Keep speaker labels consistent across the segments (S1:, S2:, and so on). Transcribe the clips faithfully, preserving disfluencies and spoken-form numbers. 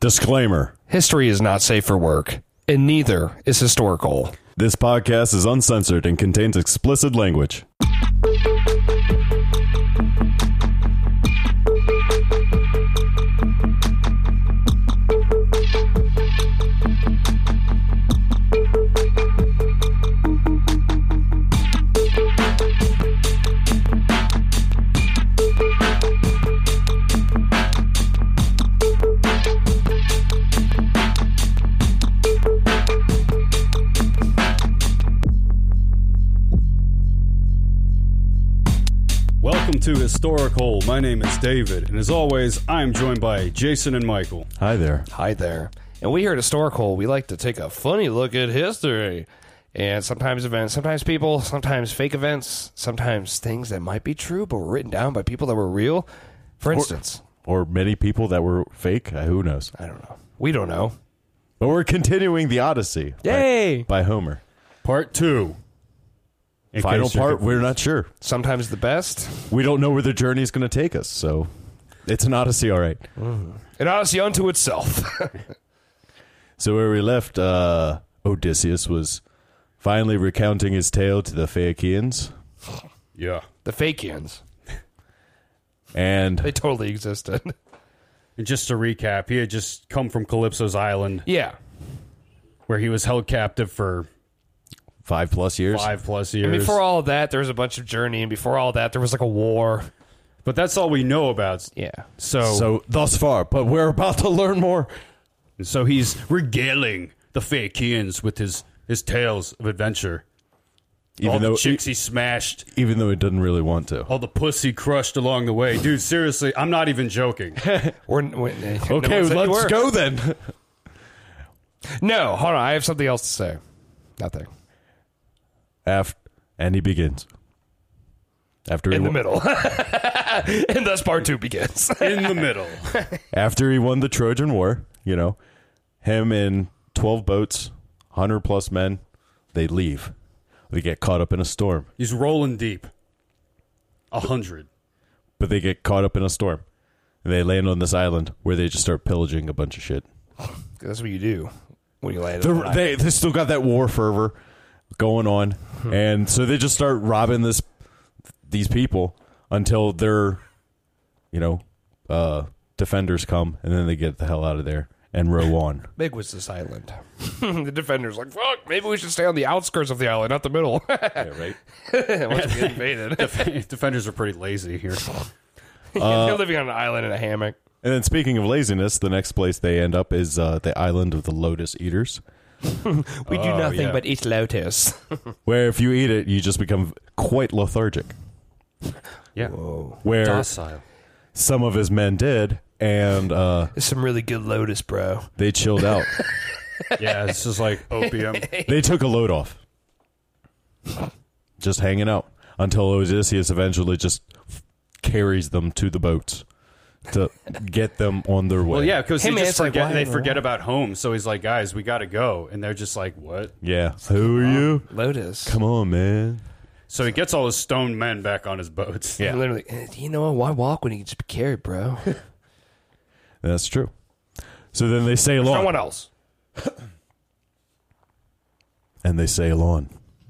S1: Disclaimer.
S2: History is not safe for work, and neither is historical.
S1: This podcast is uncensored and contains explicit language.
S3: Welcome to Historical. My name is David, and as always, I'm joined by Jason and Michael.
S1: Hi there.
S2: Hi there. And we here at Historical, we like to take a funny look at history. And sometimes events, sometimes people, sometimes fake events, sometimes things that might be true but were written down by people that were real. For instance.
S1: Or, or many people that were fake. Uh, who knows?
S2: I don't know. We don't know.
S1: But we're continuing the Odyssey.
S2: Yay!
S1: By, by Homer.
S3: Part two. In
S1: Final
S3: case you're
S1: part,
S3: confused.
S1: we're not sure.
S2: Sometimes the best.
S1: We don't know where the journey is going to take us, so it's an Odyssey, all right.
S2: Mm. An Odyssey unto itself.
S1: So where we left, uh, Odysseus was finally recounting his tale to the Phaeacians.
S3: Yeah.
S2: The Phaeacians.
S1: And
S2: They totally existed.
S3: And just to recap, he had just come from Calypso's island,
S2: Yeah.
S3: where he was held captive for
S1: five plus years.
S3: five plus years.
S2: And before all of that, there was a bunch of journey. And before all that, there was like a war.
S3: But that's all we know about.
S2: Yeah.
S3: So,
S1: So thus far, but we're about to learn more.
S3: so he's regaling the Phaeacians with his, his tales of adventure.
S1: Even
S3: all
S1: though
S3: the chicks he smashed,
S1: even though he didn't really want to.
S3: all the pussy crushed along the way. Dude, seriously, I'm not even joking.
S2: We're, we're, no
S1: Okay,
S2: one said you
S1: let's
S2: were.
S1: go then.
S2: No, hold on. I have something else to say. Nothing.
S1: After, and he begins. After he
S2: In the
S1: won,
S2: middle. And thus part two begins.
S3: In the middle.
S1: after he won the Trojan War, you know, him and twelve boats, one hundred plus men, they leave. They get caught up in a storm.
S3: He's rolling deep. A hundred.
S1: But they get caught up in a storm. And they land on this island where they just start pillaging a bunch of shit.
S2: That's what you do when you land.
S1: They're,
S2: on an
S1: they they still got that war fervor going on, and so they just start robbing this these people until their you know uh, defenders come, and then they get the hell out of there and row on.
S2: Big was this island. The defender's like, fuck, maybe we should stay on the outskirts of the island, not the middle.
S1: Yeah, right.
S2: Once we get invaded.
S3: Def- Defenders are pretty lazy here.
S2: You're living on an island in a hammock.
S1: And then speaking of laziness, the next place they end up is uh, the island of the Lotus Eaters,
S2: We do
S3: Oh,
S2: nothing
S3: yeah.
S2: but eat lotus.
S1: where if you eat it, you just become quite lethargic.
S3: Yeah.
S1: Where
S3: Docile.
S1: some of his men did, and uh,
S2: It's some really good lotus, bro.
S1: they chilled out.
S3: Yeah, this is like opium.
S1: They took a load off. Just hanging out until Odysseus eventually just f- carries them to the boats to get them on their way.
S3: Well, yeah, because
S2: Hey,
S3: they
S2: man,
S3: just
S2: it's like,
S3: forget,
S2: why-
S3: they forget about home. So he's like, guys, we got to go. And they're just like, what?
S1: Yeah. Who are you?
S2: Lotus.
S1: Come on, man.
S3: So he gets all his stone men back on his boats.
S1: Yeah.
S2: Literally, eh, you know what? Why walk when you can just be carried, bro?
S1: That's true. So then they sail on.
S2: Someone else.
S1: And they sail on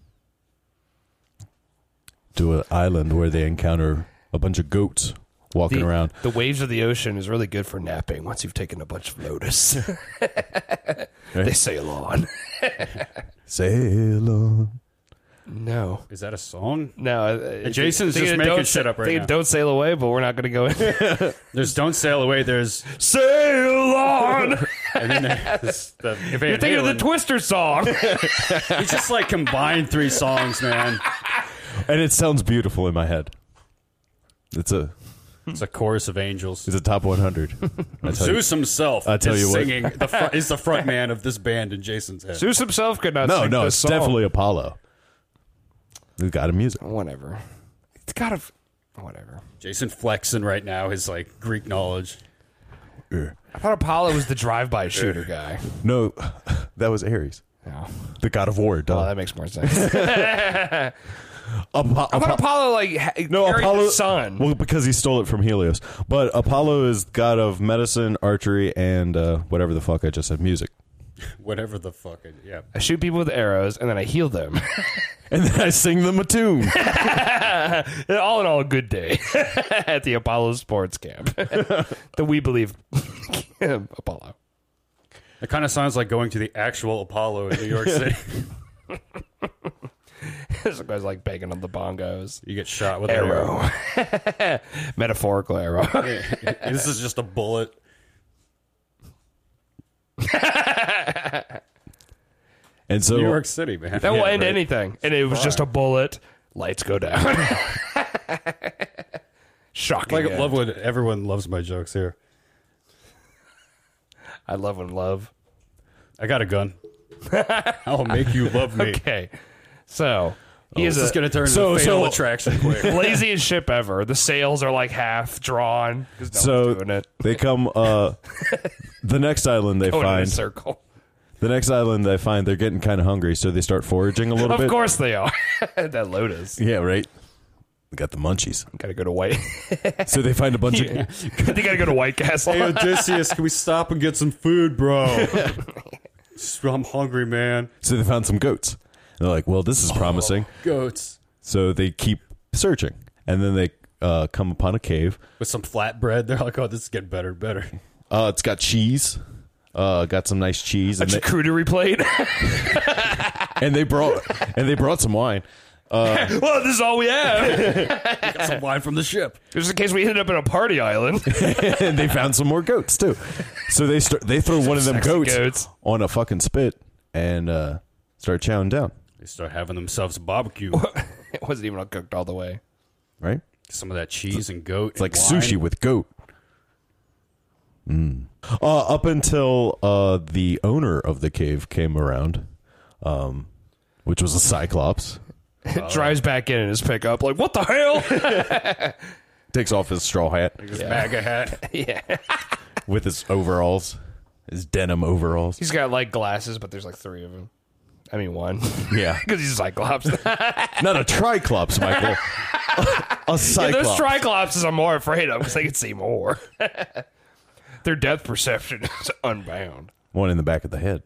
S1: to an island where they encounter a bunch of goats walking
S2: The,
S1: around.
S2: the waves of the ocean is really good for napping once you've taken a bunch of lotus. They sail on.
S1: Sail on.
S2: No.
S3: Is that a song?
S2: No. uh,
S3: Jason's
S2: thinking
S3: just
S2: of
S3: making
S2: don't
S3: shit
S2: sa-
S3: up right
S2: thinking
S3: now.
S2: of Don't sail away, but we're not going to go in.
S3: There's Don't Sail Away. There's...
S2: Sail on.
S3: And then there's the... If
S2: You're thinking of the Twister song.
S3: He just like combined three songs, man.
S1: And it sounds beautiful in my head. It's a
S3: It's a chorus of angels.
S1: it's a top one hundred. I tell you.
S3: Zeus himself
S1: I tell
S3: is
S1: you what.
S3: singing. The fr- is the front man of this band in Jason's head.
S2: Zeus himself could not
S1: No,
S2: sing
S1: no,
S2: this
S1: it's
S2: song.
S1: definitely Apollo. He's got a music.
S2: Whatever. It's got to... Whatever.
S3: Jason flexing right now his like Greek knowledge.
S1: Er.
S2: I thought Apollo was the drive-by shooter guy.
S1: No, that was Ares,
S2: No.
S1: the god of war. Duh.
S2: Oh, that makes more sense.
S1: Apo-
S2: How about
S1: Apo-
S2: Apollo like ha-
S1: no,
S2: carried
S1: Apollo.
S2: the sun?
S1: Well, because he stole it from Helios. But Apollo is god of medicine, archery, and uh, whatever the fuck I just said, music.
S3: Whatever the fuck. I, yeah.
S2: I shoot people with arrows and then I heal them.
S1: And then I sing them a tune.
S2: All in all, a good day at the Apollo Sports Camp. The We Believe Apollo.
S3: It kind of sounds like going to the actual Apollo in New York City.
S2: Some guy's like banging on the bongos.
S3: You get shot with an arrow.
S2: Arrow. Metaphorical arrow.
S3: This is just a bullet.
S1: And so
S3: New York City, man.
S2: That will
S3: Yeah,
S2: end
S3: right.
S2: anything. And it was just a bullet. Lights go down. Shocking.
S3: Like,
S2: end.
S3: love when everyone loves my jokes here.
S2: I love when love.
S3: I got a gun. I'll make you love me.
S2: Okay. So, he is
S3: This
S2: a
S3: is going to turn into
S1: So-
S3: a fatal
S1: so-
S3: attraction quick.
S2: laziest ship ever. The sails are like half drawn because no
S1: so
S2: one's doing it.
S1: they come. Uh, the next island they
S2: Going in a
S1: find.
S2: circle.
S1: The next island they find, they're getting kind of hungry, so they start foraging a little
S2: Of
S1: bit.
S2: course they are. That Lotus.
S1: Yeah, right. They got the munchies,
S2: Gotta go to White.
S1: so they find a bunch of.
S2: They gotta go to White Castle.
S3: Hey, Odysseus, can we stop and get some food, bro? I'm hungry, man.
S1: So they found some goats. And they're like, "Well, this is promising."
S3: Goats.
S1: So they keep searching, and then they uh, come upon a cave.
S3: With some flatbread. They're like, oh, this is getting better and better.
S1: Uh, it's got cheese. Uh, got some nice cheese,
S2: A
S1: and they,
S2: charcuterie plate.
S1: and they brought and they brought some wine.
S2: Well, this is all we have.
S3: Got some wine from the ship.
S2: Just in case we ended up in a party island.
S1: And they found some more goats too. So they start. They throw one of them
S2: Sexy
S1: goats,
S2: goats.
S1: on a fucking spit and uh, start chowing down.
S3: They start having themselves a barbecue.
S2: It wasn't even cooked all the way.
S1: Right?
S3: Some of that cheese and goat.
S1: It's like sushi with goat. Mm. Uh, up until uh, the owner of the cave came around, um, which was a cyclops.
S2: Drives back in in his pickup, like, what the hell?
S1: Takes off his straw hat
S3: His MAGA hat.
S2: Yeah.
S1: with his overalls, his denim overalls.
S2: He's got like glasses, but there's like three of them. I mean, one.
S1: Yeah,
S2: Because he's a Cyclops.
S1: not a triclops, Michael. a
S2: Yeah,
S1: cyclops.
S2: those Triclopses I'm more afraid of because they can see more. Their depth perception is unbound.
S1: One in the back of the head.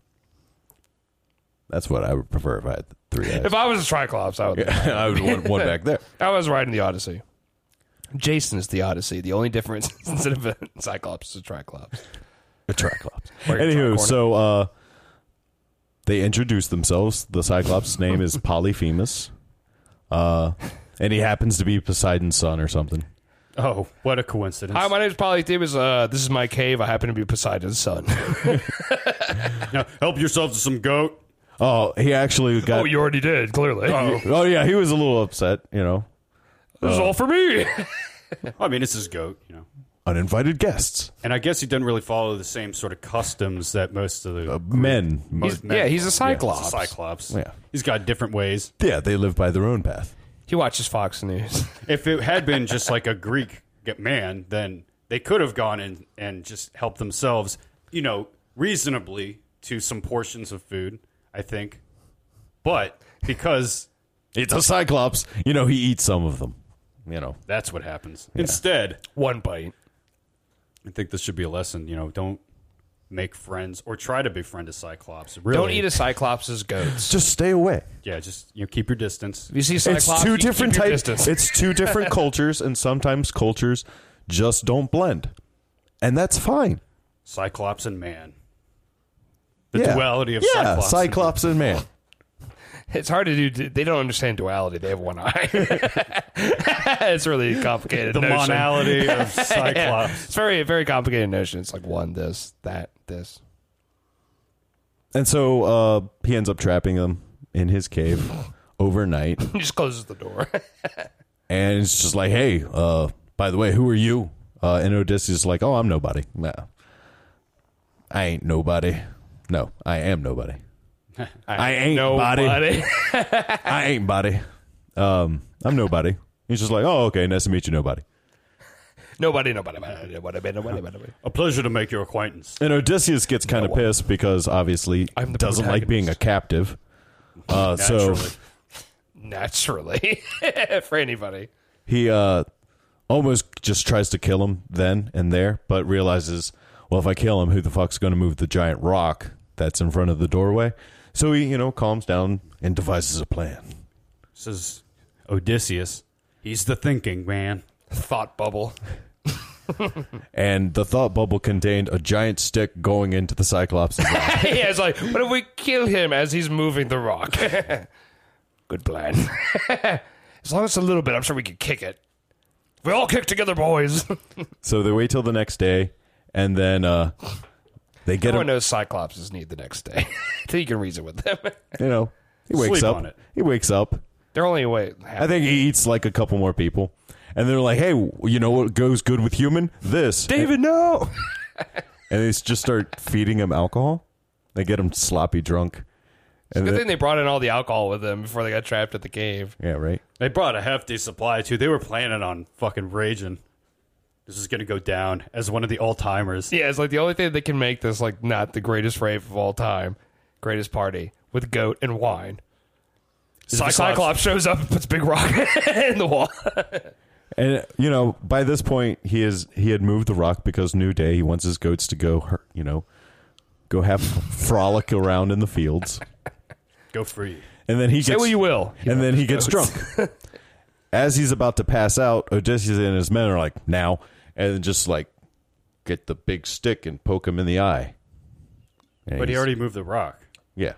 S1: That's what I would prefer if I had three eyes.
S2: If I was a Triclops, I would.
S1: I would want one back there.
S2: I was riding the Odyssey. Jason is the Odyssey. The only difference instead of a Cyclops is a Triclops.
S1: A triclops.
S2: Or a
S1: Anywho,
S2: tricorn.
S1: so uh, they introduce themselves. The Cyclops' name is Polyphemus. Uh, and he happens to be Poseidon's son or something.
S3: Oh, what a coincidence.
S2: Hi, my name is Polyphemus. Uh, this is my cave. I happen to be Poseidon's son.
S3: Now, help yourself to some goat.
S1: Oh, he actually got.
S2: Oh, you already did, clearly.
S1: Oh, yeah, he was a little upset, you know.
S2: This is all for me.
S3: I mean, it's his goat, you know.
S1: Uninvited guests.
S3: And I guess he didn't really follow the same sort of customs that most of the
S1: Uh, men.
S3: most
S2: He's- yeah, he's a
S3: follow.
S2: Cyclops.
S3: he's a Cyclops.
S1: Yeah.
S3: He's got different ways.
S1: Yeah, they live by their own path.
S2: He watches Fox News.
S3: If it had been just like a Greek man, then they could have gone in and just helped themselves, you know, reasonably to some portions of food, I think. But because
S1: It's a Cyclops. You know, he eats some of them. You know.
S3: that's what happens. Instead,
S2: One bite.
S3: I think this should be a lesson, you know, don't make friends or try to befriend a Cyclops. Really.
S2: Don't eat a Cyclops' goats.
S1: Just stay away.
S3: Yeah, just, you know, keep your distance.
S2: If you see Cyclops,
S1: It's two
S2: you
S1: different
S2: keep your
S1: types.
S2: distance.
S1: It's two different cultures, and sometimes cultures just don't blend, and that's fine.
S3: Cyclops and man. The
S1: Yeah.
S3: duality of
S1: yeah,
S3: Cyclops.
S1: Cyclops and man.
S2: It's hard to do. They don't understand duality. They have one eye. It's really complicated.
S3: The
S2: notion.
S3: monality of Cyclops.
S2: It's very, very complicated notion. It's like one, this, that, this.
S1: And so uh, he ends up trapping them in his cave overnight,
S2: He just closes the door.
S1: and it's just like, hey, uh, by the way, who are you? Uh, and Odysseus is like, oh, I'm nobody. Nah, I ain't nobody. No, I am nobody. I ain't
S2: Nobody.
S1: body. I ain't body. Um, I'm nobody. He's just like, oh, okay, nice to meet you, nobody.
S2: Nobody, nobody, nobody, nobody, nobody, nobody.
S3: A pleasure to make your acquaintance.
S1: And Odysseus gets kind of pissed because obviously
S2: I'm the
S1: doesn't like being a
S2: protagonist.
S1: captive. Uh, so
S3: Naturally.
S2: Naturally. For anybody.
S1: He uh, almost just tries to kill him then and there, but realizes, well, if I kill him, who the fuck's going to move the giant rock that's in front of the doorway? So he, you know, calms down and devises a plan.
S3: This is Odysseus. He's the thinking man.
S2: Thought bubble.
S1: And the thought bubble contained a giant stick going into the Cyclops' rock.
S2: Yeah, it's like, what if we kill him as he's moving the rock? Good plan. As long as it's a little bit, I'm sure we can kick it. We all kick together, boys.
S1: So they wait till the next day, and then uh, they get
S2: Everyone
S1: him.
S2: knows Cyclops' need the next day. So you can reason with them.
S1: You know, he wakes
S3: Sleep
S1: up.
S3: on it.
S1: He wakes up.
S2: They're only away.
S1: I think he eats like a couple more people, and they're like, "Hey, you know what goes good with human? This."
S2: David, no.
S1: And they just start feeding him alcohol. They get him sloppy drunk. And
S2: Good
S1: then-
S2: thing they brought in all the alcohol with them before they got trapped at the cave.
S1: yeah, right.
S3: They brought a hefty supply, too. They were planning on fucking raging. This is going to go down as one of the all-timers.
S2: Yeah, it's like the only thing that can make this like not the greatest rave of all time, greatest party with goat and wine. Cyclops, Cyclops shows up and puts Big Rock in the wall.
S1: And you know, by this point, he is he had moved the rock because New Day. He wants his goats to go, you know, go have frolic around in the fields.
S3: Go free.
S1: And then he
S2: Say
S1: gets,
S2: what you will.
S1: and then he gets drunk. As he's about to pass out, Odysseus and his men are like, now, and just like get the big stick and poke him in the eye. And
S3: But he
S1: he's-
S3: already moved the rock.
S1: yeah.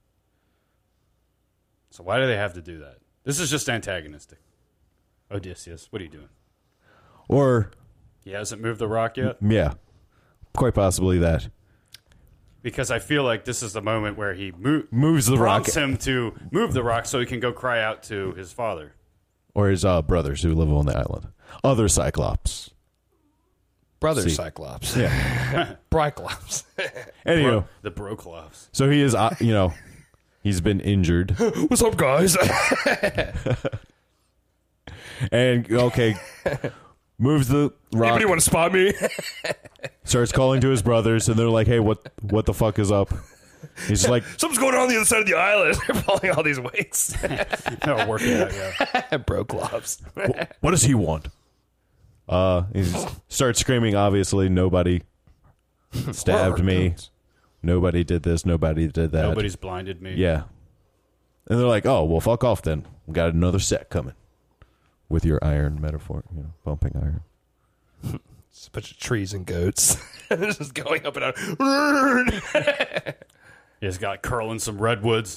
S3: So why do they have to do that? This is just antagonistic. Odysseus, what are you doing?
S1: Or
S3: He hasn't moved the rock yet?
S1: yeah, quite possibly that
S3: Because I feel like this is the moment where he mo-
S1: moves the rock,
S3: prompts him to move the rock so he can go cry out to his father.
S1: or his uh, brothers who live on the island, other Cyclops.
S2: Brother
S1: See.
S2: Cyclops.
S1: Yeah.
S2: Bryclops.
S1: Anyway,
S3: Bro- the Broclops.
S1: so he is, uh, you know, he's been injured.
S2: What's up, guys?
S1: And okay, moves the rock,
S2: Anybody want to spot me?
S1: starts calling to his brothers, and they're like, "Hey, what what the fuck is up?" He's just like,
S2: Something's going on on the other side of the island. They're pulling all these weights.
S3: No, working out, yeah.
S2: Broclops.
S1: "What does he want?" Uh, he starts screaming. Obviously, nobody stabbed me. Nobody did this. Nobody did that.
S3: Nobody's blinded me.
S1: Yeah, and they're like, "Oh, well, fuck off then. We got another set coming." With your iron metaphor, you know, bumping iron.
S2: It's a bunch of trees and goats. This is going up and down.
S3: He's got curling some redwoods.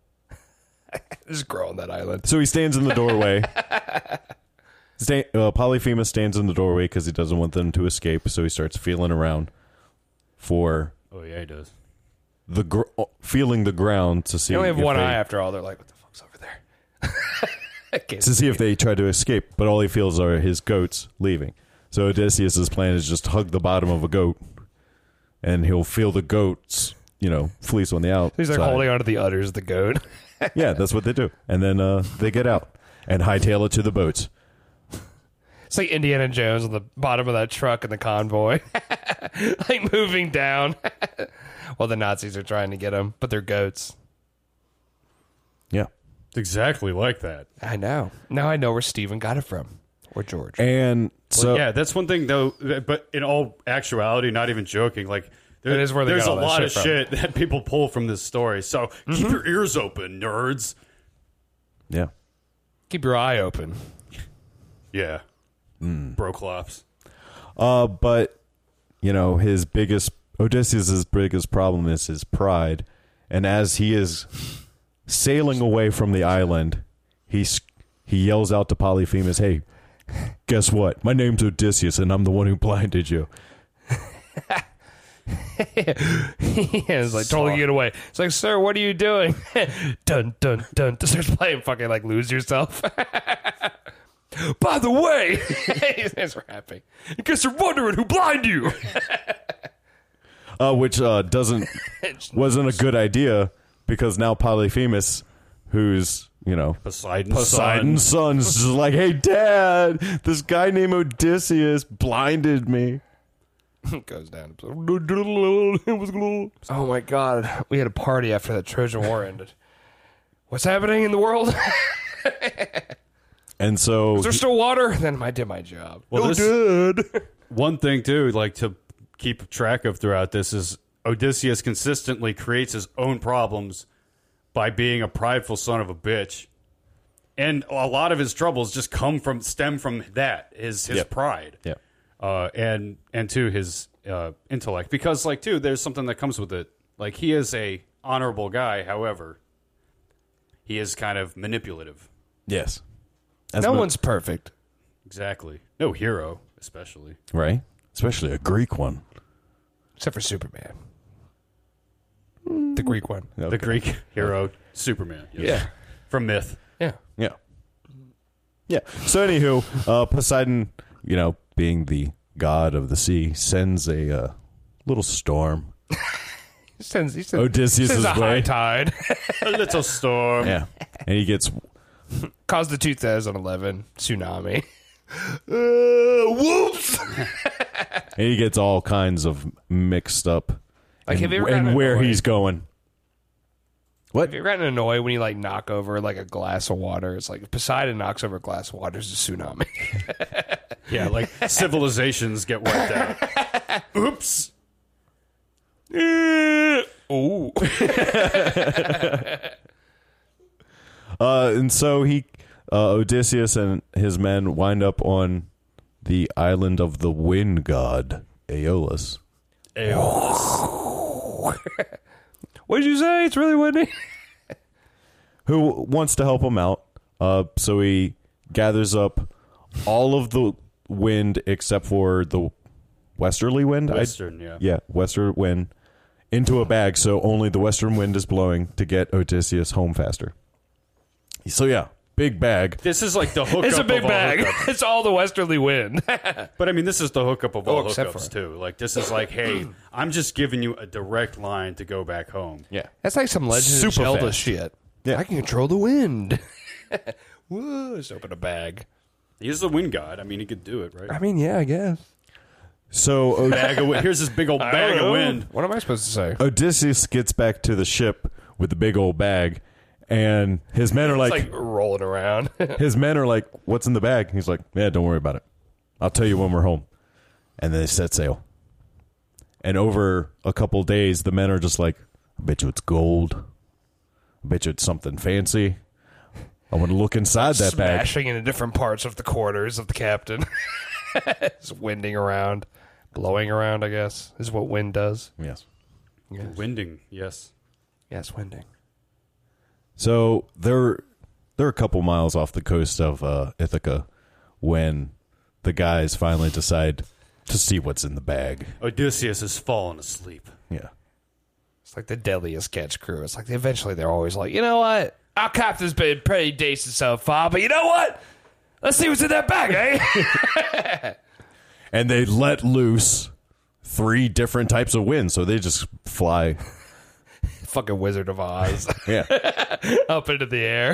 S2: Just grow on that island.
S1: So he stands in the doorway. Sta- uh, Polyphemus stands in the doorway because he doesn't want them to escape. So he starts feeling around for
S3: Oh, yeah, he does.
S1: the gr- uh, feeling the ground to see.
S2: They only have
S1: if
S2: one
S1: they,
S2: eye after all. They're like, what the fuck's over there? I can't
S1: to see if they try to escape. But all he feels are his goats leaving. So Odysseus' plan is just hug the bottom of a goat, and he'll feel the goats, you know, fleece on the outside.
S2: He's like holding onto the udders of the goat.
S1: Yeah, that's what they do. And then uh, they get out and hightail it to the boats.
S2: It's like Indiana Jones on the bottom of that truck in the convoy. Like moving down. While the Nazis are trying to get him, but they're goats.
S1: Yeah.
S3: It's exactly like that.
S2: I know. Now I know where Steven got it from. Or George.
S1: And so
S3: Well, yeah, that's one thing, though. But in all actuality, not even joking, like there,
S2: That is where they
S3: there's
S2: got
S3: a
S2: all that
S3: lot
S2: shit
S3: of
S2: from.
S3: shit that people pull from this story. So keep your ears open, nerds.
S1: yeah.
S2: Keep your eye open.
S3: Yeah, Broclops.
S1: Uh, but you know, his biggest Odysseus' biggest problem is his pride, and as he is sailing away from the island, he s- he yells out to Polyphemus, "Hey, guess what? My name's Odysseus, and I'm the one who blinded you."
S2: It's like totally get away. It's like, sir, what are you doing? Dun dun dun. Starts playing fucking like Lose Yourself. By the way, he's rapping. In case you're wondering who blind you.
S1: Uh, which uh, doesn't wasn't a good idea because now Polyphemus, who's you know
S3: Poseidon's,
S1: Poseidon's
S3: son.
S1: son, is just like, "Hey, Dad, this guy named Odysseus blinded me."
S2: Goes down. Oh my god. We had a party after the Trojan War ended. What's happening in the world?
S1: And so
S2: Is there still water? Then I did my job.
S3: Well,
S2: Oh,
S3: this-
S2: good.
S3: One thing too, like to keep track of throughout this is Odysseus consistently creates his own problems by being a prideful son of a bitch, and a lot of his troubles just come from stem from that his his
S1: Yep.
S3: pride,
S1: Yeah.
S3: uh, and and to his uh, intellect. Because like too, there's something that comes with it. Like he is a honorable guy, however, he is kind of manipulative.
S1: Yes. As
S2: No
S1: mo-
S2: one's perfect.
S3: Exactly. No hero, especially.
S1: right, especially a Greek one.
S2: Except for Superman. The Greek one.
S3: The Greek hero, Superman. yes.
S2: Yeah.
S3: From myth.
S2: Yeah.
S1: Yeah. Yeah. So, anywho, uh, Poseidon, you know, being the god of the sea, sends a uh, little storm.
S2: He sends, he sends,
S1: Odysseus'
S2: sends a high
S1: way.
S2: tide.
S3: A little storm.
S1: Yeah. And he gets
S2: Caused the two thousand eleven tsunami. Uh, whoops!
S1: and he gets all kinds of mixed up
S2: Like,
S1: in,
S2: have you ever
S1: in
S2: gotten
S1: where
S2: annoyed?
S1: he's going. What?
S2: Have you ever gotten annoyed when you like knock over like a glass of water? It's like if Poseidon knocks over a glass of water, it's a tsunami.
S3: Yeah, like civilizations get wiped out. Oops.
S2: Ooh.
S1: Uh, and so he, uh, Odysseus and his men wind up on the island of the wind god, Aeolus.
S3: Aeolus.
S2: What did you say? It's really windy.
S1: Who wants to help him out. Uh, so he gathers up all of the wind except for the westerly wind. I-
S3: Western, yeah.
S1: yeah, western wind into a bag, so only the western wind is blowing to get Odysseus home faster. So yeah, big bag.
S3: This is like the hookup
S2: It's a big
S3: of all
S2: bag.
S3: hookups.
S2: It's all the westerly wind.
S3: But I mean, this is the hookup of all
S2: Oh, except
S3: hookups
S2: for-
S3: too. Like this is like, hey, I'm just giving you a direct line to go back home.
S1: Yeah,
S2: That's like some Legend
S1: Super
S2: of Zelda
S1: fast.
S2: shit.
S1: Yeah.
S2: I can control the wind. Whoa, just open a bag.
S3: He's the wind god. I mean, he could do it, right?
S2: I mean, yeah, I guess.
S1: so O-
S3: Bag of, wi- here's this big old
S2: I
S3: bag
S2: don't
S3: of
S2: know.
S3: wind.
S2: What am I supposed to say?
S1: Odysseus gets back to the ship with the big old bag, and his men are
S2: It's
S1: like,
S2: like rolling around.
S1: his men are like, "What's in the bag?" He's like, "Yeah, don't worry about it. I'll tell you when we're home." And then they set sail. And over a couple days, the men are just like, "I bet you it's gold. I bet you it's something fancy. I want to look inside that bag."
S2: Smashing into different parts of the quarters of the captain. It's winding around. Blowing around, I guess, is what wind does.
S1: Yes.
S2: Yes,
S3: Winding, yes.
S2: yes winding.
S1: So they're they're a couple miles off the coast of uh, Ithaca when the guys finally decide to see what's in the bag.
S3: Odysseus has fallen asleep.
S1: Yeah.
S2: It's like the deadliest catch crew. It's like eventually they're always like, you know what? Our captain's been pretty decent so far, but you know what? Let's see what's in that bag, eh?
S1: And they let loose three different types of wind, so they just fly.
S2: Fucking Wizard of Oz.
S1: Yeah.
S2: Up into the air.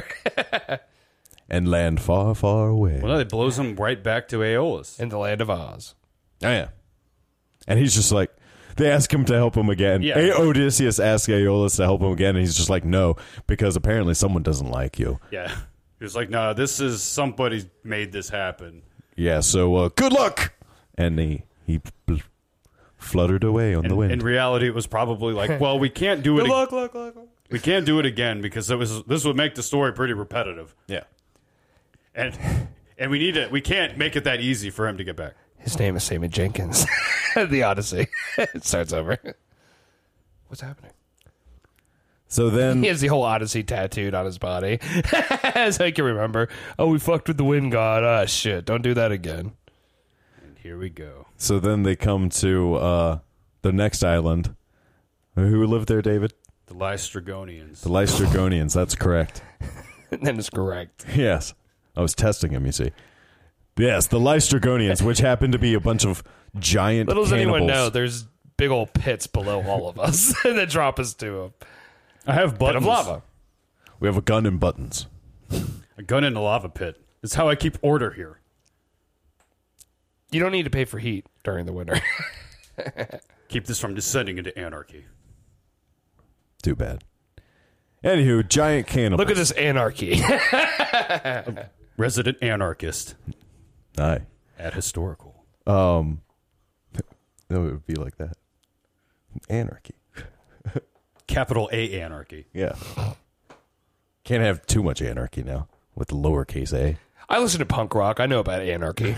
S1: And land far, far away.
S3: Well, no, it blows him right back to Aeolus.
S2: In the land of Oz.
S1: Oh, yeah. And he's just like, they ask him to help him again.
S3: Yeah.
S1: A- Odysseus asks Aeolus to help him again, and he's just like, no, because apparently someone doesn't like you.
S3: Yeah. He was like, no, this is somebody made this happen.
S1: Yeah, so uh, good luck! And he, he bl- fluttered away on
S3: And
S1: the wind.
S3: in reality, it was probably like, well, we can't do it. ag-
S2: Look, look, look, look.
S3: We can't do it again because it was this would make the story pretty repetitive,
S1: yeah.
S3: and and we need it. We can't make it that easy for him to get back.
S2: His name is Simon Jenkins. The Odyssey. It starts over. What's happening?
S1: So then,
S2: He has the whole Odyssey tattooed on his body. As I can remember. Oh, we fucked with the wind god. Ah, shit. Don't do that again.
S3: And here we go.
S1: so then they come to uh, the next island. Who lived there, David?
S3: The Lystragonians.
S1: The Lystragonians. That's correct.
S2: That is correct.
S1: Yes. I was testing him, you see. Yes, the Lystragonians, which happen to be a bunch of giant
S2: Little does
S1: cannibals.
S2: anyone know, there's big old pits below all of us that drop us to a
S3: I have
S2: pit
S3: buttons.
S2: of lava.
S1: We have a gun and buttons.
S3: A gun in a lava pit. It's how I keep order here.
S2: You don't need to pay for heat during the winter.
S3: Keep this from descending into anarchy.
S1: Too bad. Anywho, giant cannibals.
S2: Look at this anarchy.
S3: Resident anarchist
S1: Aye.
S3: at historical.
S1: Um, no, it would be like that. Anarchy.
S3: Capital A anarchy.
S1: Yeah. Can't have too much anarchy now with the lowercase a.
S2: I listen to punk rock. I know about anarchy.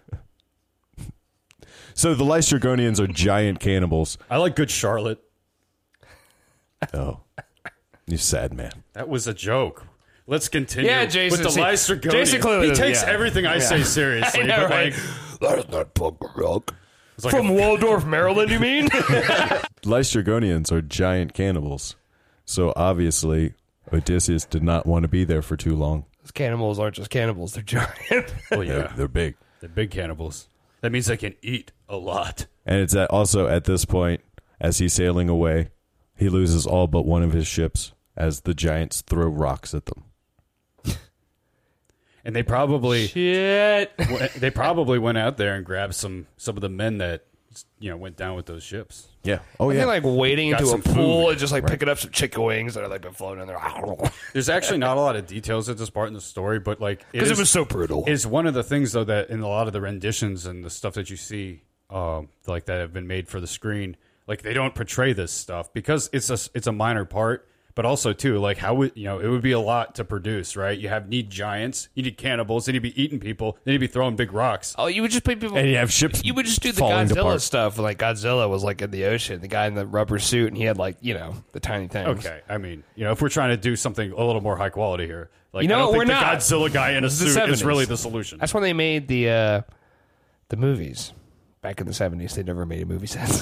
S1: So the Lystrogonians are giant cannibals.
S3: I like Good Charlotte.
S1: Oh, you sad man.
S3: That was a joke. Let's continue
S2: Yeah, Jason,
S3: with the
S2: see,
S3: Lystrogonians.
S2: Jason clearly
S3: he
S2: doesn't-
S3: takes
S2: yeah.
S3: everything I say seriously.
S2: I know,
S3: but
S2: right?
S3: like,
S2: That's not punk rock.
S3: it's like
S2: From
S3: a-
S2: Waldorf, Maryland, you mean?
S1: Lystrogonians are giant cannibals. So obviously, Odysseus did not want to be there for too long.
S2: Those cannibals aren't just cannibals. They're giant.
S3: oh yeah,
S1: They're big.
S3: they're big cannibals. That means they can eat a lot.
S1: And it's at, also at this point, as he's sailing away, he loses all but one of his ships as the giants throw rocks at them.
S3: And they probably
S2: Shit.
S3: they probably went out there and grabbed some some of the men that you know went down with those ships.
S1: Yeah. Oh,
S2: They're
S1: yeah.
S2: like wading
S3: Got
S2: into a
S3: some
S2: pool
S3: food.
S2: and just like picking up some chicken wings that are like been floating in there.
S3: There's actually not a lot of details at this part in the story, but like
S2: Because it
S3: is-
S2: was so brutal.
S3: is one of the things though that in a lot of the renditions and the stuff that you see um, like that have been made for the screen, like they don't portray this stuff because it's a it's a minor part, but also too like how would you know it would be a lot to produce, right? You have need giants, you need cannibals, they need to be eating people, they need to be throwing big rocks.
S2: Oh, you would just put people.
S1: And you have ships
S2: You would just do the
S1: falling
S2: Godzilla
S1: apart.
S2: stuff. Like Godzilla was like in the ocean, the guy in the rubber suit, and he had like you know the tiny things.
S3: Okay, I mean, you know, if we're trying to do something a little more high quality here, like
S2: You know
S3: I don't
S2: what,
S3: think
S2: we're
S3: the
S2: not.
S3: Godzilla guy in a
S2: This is the
S3: suit is
S2: seventies.
S3: really the solution.
S2: That's when they made the uh, the movies back in the seventies. They never made a movie since.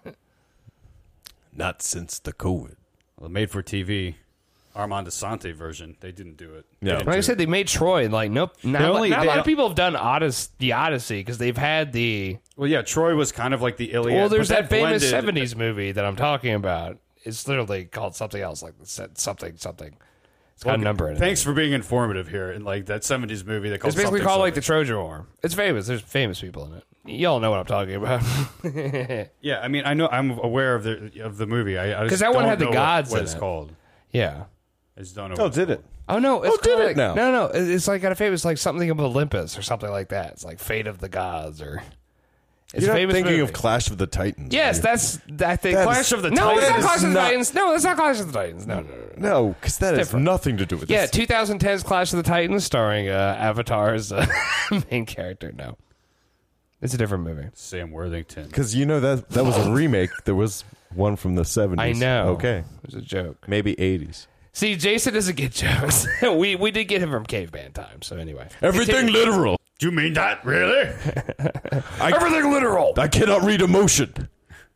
S1: Not since the COVID.
S3: Well, made for T V Armand Asante version, they didn't do it. They
S1: No.
S3: didn't
S2: Like I
S3: do
S2: said, they made Troy, and like nope, not,
S3: only-
S2: not a
S3: they-
S2: lot of people have done Odyssey, the Odyssey because they've had the
S3: Well, yeah, Troy was kind of like the Iliad.
S2: well, there's
S3: but
S2: that, famous
S3: blended-
S2: seventies movie that I'm talking about. It's literally called something else, like something something. It's got a number in it.
S3: Thanks for being informative here. And like that seventies movie that called
S2: It's basically
S3: something
S2: called like the
S3: something.
S2: Trojan War. It's famous. There's famous people in it. Y'all know what I'm talking about.
S3: Yeah, I mean, I know I'm aware of the of the movie. I because
S2: that one had the gods
S3: What, what
S2: in
S3: it's
S2: it.
S3: called?
S2: Yeah.
S3: I just don't know.
S1: Oh,
S3: what it's
S1: did
S3: called.
S1: it?
S2: Oh no! It's
S1: Oh, did
S2: called,
S1: it
S2: like,
S1: now?
S2: No, no. It's like got a famous like something of Olympus or something like that. It's like Fate of the Gods or. It's
S1: You're
S2: a
S1: not
S2: famous
S1: thinking
S2: movie.
S1: of Clash of the Titans.
S2: Yes,
S1: are you?
S2: that's I think
S1: That
S2: Clash
S1: is-
S2: of the
S3: No,
S2: Titans.
S3: that
S2: It's not
S3: is
S2: Clash of the
S1: not-
S2: Titans. No, it's not Clash of the Titans. No, no, no. no.
S1: No, because that has
S2: Different.
S1: nothing to do with
S2: Yeah,
S1: this.
S2: twenty ten's Clash of the Titans, starring uh, Avatar's uh, main character. No, it's a different movie.
S3: Sam Worthington.
S1: Because you know that that was a remake. There was one from the seventies.
S2: I know.
S1: Okay.
S2: It was a joke.
S1: Maybe eighties.
S2: See, Jason doesn't get jokes. we we did get him from Caveman Time. So anyway,
S1: Everything
S2: Continue.
S1: literal.
S3: Do you mean that really?
S1: I,
S2: Everything literal.
S1: I cannot read emotion.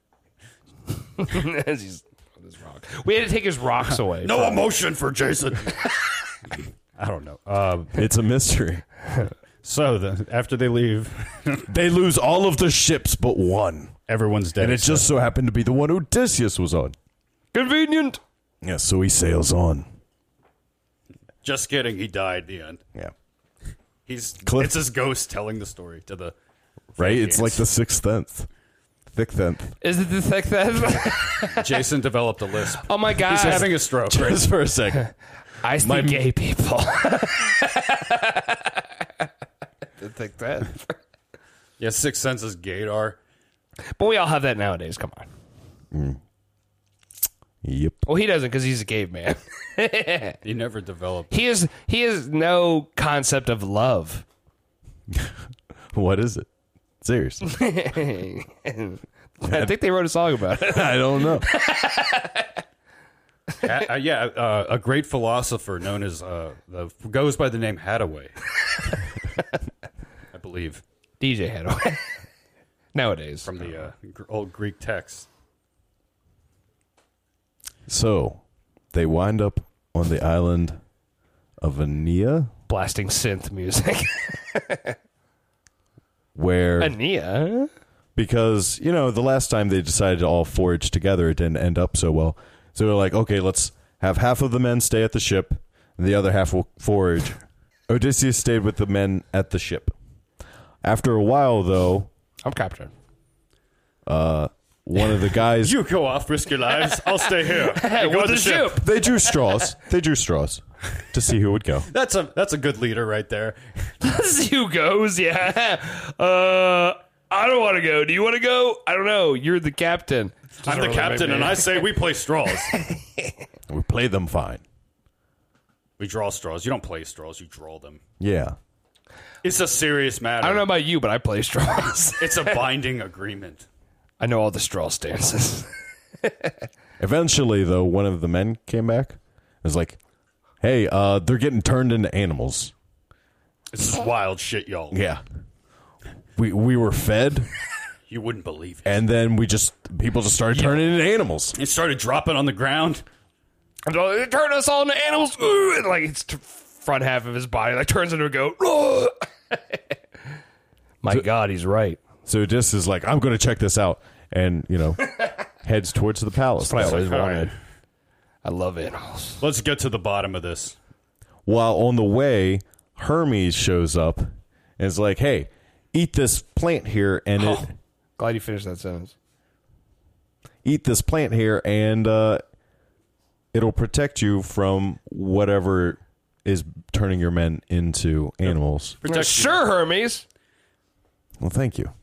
S2: As he's with his rock. We had to take his rocks away.
S3: No emotion for Jason. I don't know. Uh,
S1: It's a mystery.
S3: so the, after they leave,
S1: They lose all of the ships but one.
S3: everyone's dead.
S1: And it just so happened to be the one Odysseus was on.
S2: Convenient.
S1: Yeah, so he sails on.
S3: just kidding. He died. The end.
S1: Yeah.
S3: He's
S1: Cliff-
S3: it's his ghost telling the story to the
S1: Right?
S3: fake
S1: It's
S3: ants.
S1: like the sixth tenth. Thick tenth.
S2: Is it the thick that?
S3: Jason developed a lisp.
S2: Oh my god!
S3: He's having a stroke.
S1: Just for a second.
S2: I see
S1: my-
S2: gay people. the thick that.
S3: Yeah, Sixth Sense is gaydar.
S2: But we all have that nowadays. Come on.
S1: Yep.
S2: Well, he doesn't because he's a caveman.
S3: He never developed.
S2: he is. He has no concept of love.
S1: What is it? Seriously.
S2: I think they wrote a song about it.
S1: I don't know.
S3: Uh, uh, yeah, uh, a great philosopher known as uh, the, goes by the name Hathaway, I believe,
S2: D J Hathaway. Nowadays,
S3: from the uh, gr- old Greek text.
S1: So, they wind up on the island of Aeneas,
S2: blasting synth music.
S1: where
S2: Ania.
S1: because you know the last time they decided to all forage together, it didn't end up so well. So they're like, okay, let's have half of the men stay at the ship, and the other half will forage. Odysseus stayed with the men at the ship. After a while, though,
S2: I'm captain.
S1: uh, one of the guys
S3: You go off, risk your lives. I'll stay here.
S2: Hey,
S3: You go
S2: with
S3: to
S2: the ship.
S1: they drew straws. They drew straws. to see who would go.
S3: That's a that's a good leader right there.
S2: Let's see who goes. Yeah. Uh, I don't want to go. Do you want to go? I don't know. You're the captain.
S3: I'm the
S2: really
S3: captain,
S2: make
S3: and
S2: me-
S3: I say we play straws.
S1: We play them fine.
S3: We draw straws. You don't play straws. You draw them.
S1: Yeah.
S3: It's a serious matter.
S2: I don't know about you, but I play straws.
S3: It's a binding agreement.
S2: I know all the straw stances.
S1: Eventually, though, one of the men came back. It was like, hey, uh, they're getting turned into animals.
S3: This is wild shit, y'all.
S1: Yeah. We we were fed,
S3: You wouldn't believe it.
S1: and then we just, people just started turning into animals.
S3: It started dropping on the ground.
S2: And so it turned us all into animals. Ooh, and like it's t- front half of his body like turns into a goat. Ooh. My God, he's right.
S1: So Odysseus is like, I'm going to check this out. And, you know, heads towards the palace.
S2: That's what I always
S3: All
S2: wanted.
S3: right.
S2: I love animals.
S3: Let's get to the bottom of this.
S1: While on the way, Hermes shows up and is like, hey, eat this plant here and it,
S2: Glad you finished that sentence.
S1: eat this plant here and uh, it'll protect you from whatever is turning your men into animals.
S3: Protect you.
S2: Sure, Hermes.
S1: Well, thank you.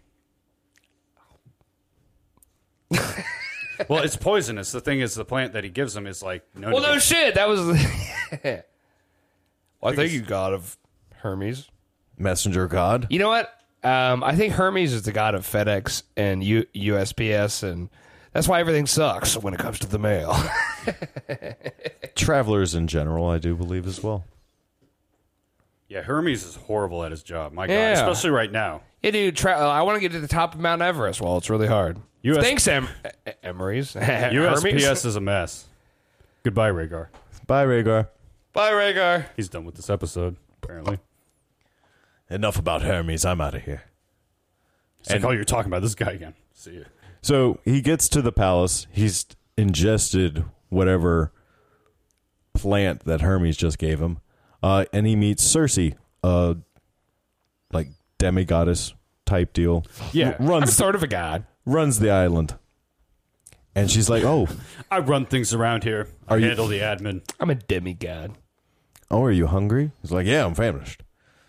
S3: Well, it's poisonous. The thing is, the plant that he gives him is like no.
S2: Well, no shit. That was. Well, I thank you, God of Hermes.
S1: Messenger God.
S2: You know what? Um, I think Hermes is the god of FedEx and U- USPS, and that's why everything sucks when it comes to the mail.
S1: Travelers in general, I do believe as well.
S3: Yeah, Hermes is horrible at his job. My God,
S2: Yeah.
S3: especially right now.
S2: Yeah, dude. Tra- I want to get to the top of Mount Everest. Well, it's really hard.
S3: U S
S2: Thanks, em- E- Emery's.
S3: U S P S is a mess. Goodbye, Rhaegar.
S1: Bye, Rhaegar.
S2: Bye, Rhaegar.
S3: He's done with this episode, apparently.
S1: Enough about Hermes. I'm out of here.
S3: It's like, oh, you're talking about this guy again. See you.
S1: So he gets to the palace. He's ingested whatever plant that Hermes just gave him. Uh, and he meets Cersei, uh, like demigoddess type deal.
S3: Yeah.
S1: R-
S2: I'm
S1: runs
S2: sort of a god.
S1: runs the island, and she's like, "Oh,
S3: I run things around here. I
S1: Are you-
S3: handle the admin.
S2: I'm a demigod.
S1: oh, are you hungry?" He's like, "Yeah, I'm famished."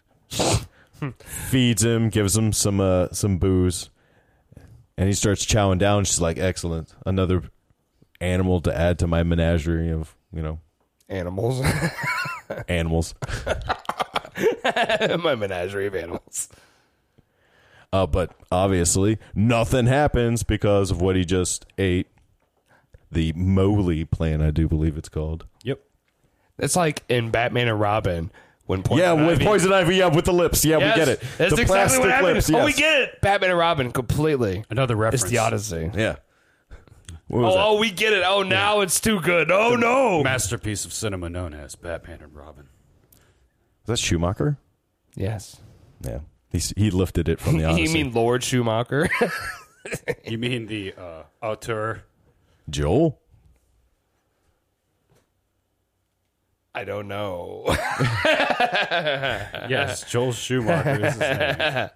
S1: Feeds him, gives him some uh, some booze, and he starts chowing down. She's like, "Excellent, another animal to add to my menagerie of you know
S2: Animals.
S1: animals."
S2: My menagerie of animals.
S1: Uh, but obviously, nothing happens because of what he just ate. The Mowgli plan, I do believe it's called.
S3: Yep.
S2: It's like in Batman and Robin when Poison
S1: Yeah, with
S2: Ivy-
S1: poison ivy. Yeah, with the lips. Yeah,
S2: Yes,
S1: we get it.
S2: That's
S1: the
S2: exactly
S1: plastic
S2: what happened.
S1: lips.
S2: Oh,
S1: Yes.
S2: we get it. Batman and Robin completely.
S3: Another reference.
S2: It's the Odyssey.
S1: Yeah. What was
S2: Oh,
S1: that?
S2: oh, we get it. Oh, now it's too good. Oh, no.
S3: Masterpiece of cinema known as Batman and Robin.
S1: Is that Schumacher?
S2: Yes.
S1: Yeah. He's, he lifted it from the Odyssey.
S2: You mean Lord Schumacher?
S3: You mean the uh, auteur?
S1: Joel?
S2: I don't know.
S3: Yes, Joel Schumacher is his name.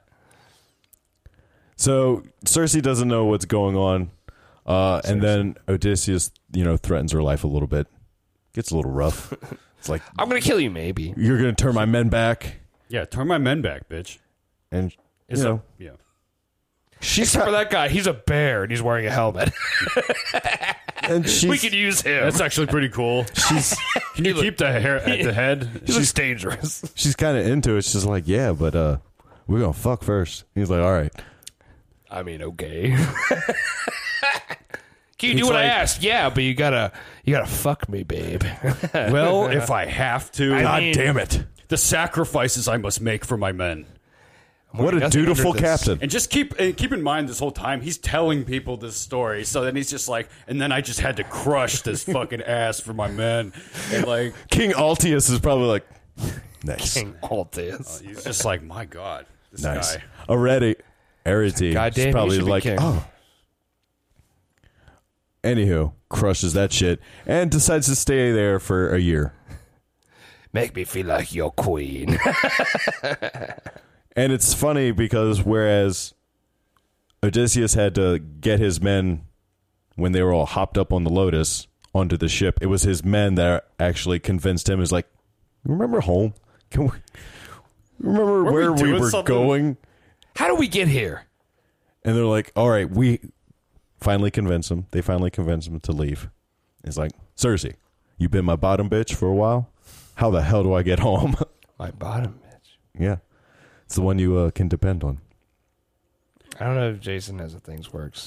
S1: So Cersei doesn't know what's going on. Uh, and then Odysseus, you know, threatens her life a little bit. Gets a little rough. It's like,
S2: I'm going to kill you, maybe.
S1: you're going to turn my men back.
S3: Yeah, turn my men back, bitch.
S1: And, you
S3: It's
S1: know,
S3: a, yeah.
S1: she's,
S2: Except for that guy. He's a bear, and he's wearing a helmet.
S1: and she's,
S2: We could use him.
S3: That's actually pretty cool.
S1: she's,
S3: Can you keep the hair at the head?
S2: he looks dangerous.
S1: she's kind of into it. She's like, yeah, but uh, we're going to fuck first. He's like, all right.
S2: I mean, okay. Can you do
S3: It's
S2: what I
S3: like-
S2: asked? Yeah, but you gotta, you gotta fuck me, babe.
S3: Well, if I have to.
S2: I
S1: God
S2: mean-
S1: damn it.
S3: The sacrifices I must make for my men.
S1: What a
S2: Nothing
S1: dutiful
S2: under this.
S1: captain.
S3: And just keep and keep in mind this whole time he's telling people this story. So then he's just like, and then I just had to crush this fucking ass for my men. And like
S1: King Altius is probably like, nice.
S2: King Altis.
S3: he's just like, my God, this
S1: Nice.
S3: guy.
S1: Already, Arity
S2: God damn,
S1: is
S2: he
S1: probably
S2: should be
S1: like,
S2: king.
S1: oh. Anywho, crushes that shit and decides to stay there for a year.
S2: Make me feel like your queen.
S1: And it's funny because whereas Odysseus had to get his men when they were all hopped up on the Lotus onto the ship, it was his men that actually convinced him, is like, remember home? Can we remember
S3: Were we
S1: where we,
S3: doing
S1: were
S3: something?
S1: going?
S2: How do we get here?
S1: And they're like, all right, we finally convince him. They finally convince him to leave. It's like, Cersei, you've been my bottom bitch for a while. How the hell do I get home?
S2: My bottom bitch.
S1: Yeah. It's the one you uh, can depend on.
S2: I don't know if Jason knows how things works.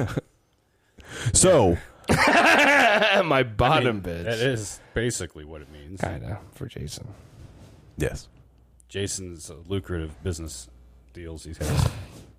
S1: So,
S2: My bottom
S3: I mean,
S2: bitch.
S3: That is basically what it means.
S2: Kinda for Jason.
S1: yes.
S3: Jason's uh, lucrative business deals he has.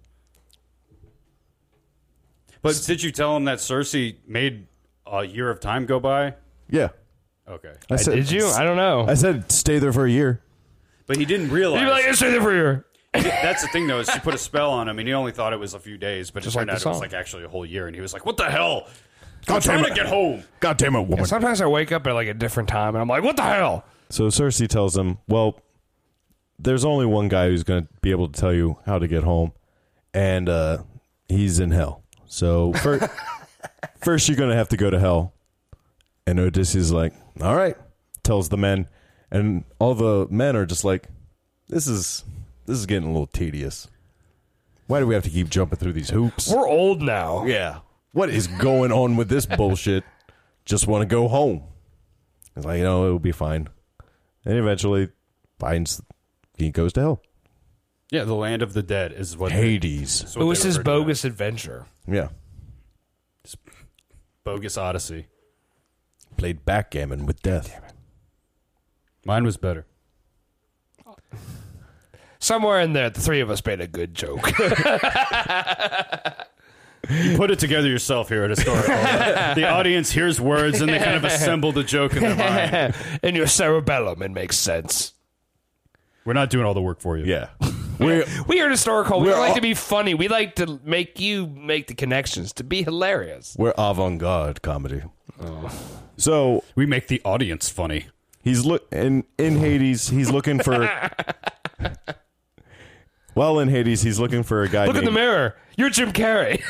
S3: But did you tell him that Cersei made a year of time go by?
S1: Yeah.
S3: Okay.
S1: I said,
S2: Did you? I don't know.
S1: I said stay there for a year.
S3: But he didn't realize.
S2: You'd be like, "It's stay there for a year."
S3: That's the thing, though, is she put a spell on him, and he only thought it was a few days, but
S2: Just
S3: it turned
S2: like
S3: out
S2: the
S3: it was
S2: song.
S3: like actually a whole year, and he was like, what the hell?
S1: God
S3: I'm trying
S1: damn
S3: to
S1: it.
S3: get home.
S1: God damn it, woman.
S2: And sometimes I wake up at like a different time, and I'm like, "What the hell?"
S1: So Cersei tells him, well, there's only one guy who's going to be able to tell you how to get home, and uh, he's in hell. So first, first you're going to have to go to hell. And Odysseus is like, all right, tells the men. And all the men are just like, this is this is getting a little tedious. Why do we have to keep jumping through these hoops?
S2: We're old now.
S1: Yeah. What is going on with this bullshit? Just want to go home. It's like, you know, it'll be fine. And eventually finds he goes to hell.
S3: Yeah, the land of the dead is what.
S1: Hades.
S3: is what
S2: It was
S3: they
S2: his
S3: refer to
S2: bogus adventure.
S1: Yeah.
S3: as. Bogus Odyssey.
S1: Played backgammon with death.
S3: Mine was better.
S2: Somewhere in there, the three of us made a good joke.
S3: You put it together yourself here at Historical. The audience hears words and they kind of assemble the joke in their mind.
S2: In your cerebellum, it makes sense.
S3: We're not doing all the work for you.
S1: Yeah. We're,
S2: We are historical. We
S1: We're
S2: don't like
S1: all-
S2: to be funny. We like to make you make the connections to be hilarious.
S1: we're avant-garde comedy. So
S3: We make the audience funny.
S1: he's look in in Hades. He's looking for. Well, in Hades, he's looking for a guy.
S2: Look in
S1: named,
S2: the mirror. You're Jim Carrey.